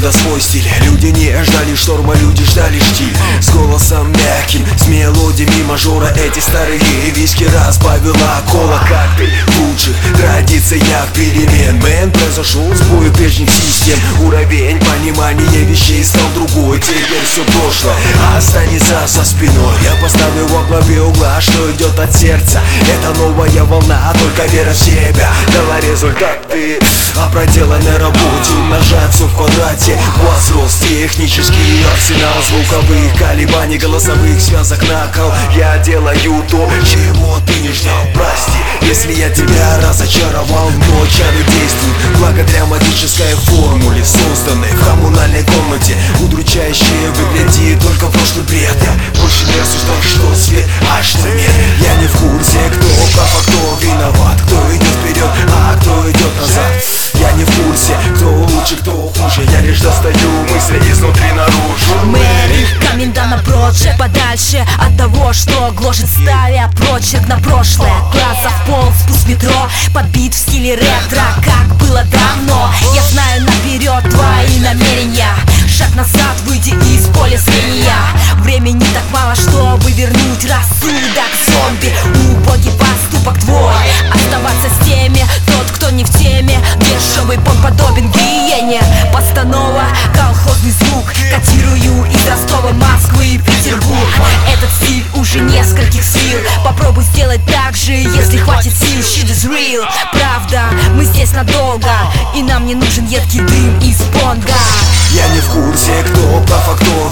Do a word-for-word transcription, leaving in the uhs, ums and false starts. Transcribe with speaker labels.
Speaker 1: народа свой стиль. Люди не ждали шторма, люди ждали штиль. С голосом мягким, с мелодиями мажора. Эти старые виски разбавила кола. Коктейль лучших традициях перемен. Мэн, произошел сбой прежних систем. Уровень понимания вещей стал другой. Теперь все прошлое останется за спиной. Я поставлю во главе угла, что идет от сердца. Это новая волна, только вера в себя дала результаты. А проделанной работе умножать все в квадрате. Возрос технический арсенал звуковых колебаний, голосовых связок накал. Я делаю то, чего ты не ждал. Прости, если я тебя разочаровал. Но чары действуют благодаря магической формуле, созданной в коммунальной комнате. Удручающее выглядит только прошлый бред. Я больше не рассуждал, что свет, а что нет. Я не в курсе, кто прав, а кто виноват. Кто идет вперед, а кто идет назад. Я не в курсе, кто лучше, кто хуже. Я лишь достаю мысли изнутри наружу.
Speaker 2: Мэри, комендант напрочь, подальше от того, что гложет, ставя прочерк на прошлое. Классов пол, спуск метро, подбит в стиле ретро, как было давно. Я знаю наперед твои намерения. Шаг назад, выйди из поля зрения. Времени так мало, чтобы вернуть рассудок. Зомби, убогий поступок твой. Оставаться с теми, тот, кто не в теме. Дешевый пон подобен гиене. Постанова, колхозный звук. Котирую из Ростова, Москвы и Петербург. Этот стиль уже нескольких сил. Попробуй сделать так же, если хватит сил. Shit is real. Правда, мы здесь надолго, и нам не нужен едкий дым из бонга.
Speaker 1: Я не в курсе, кто прав, а кто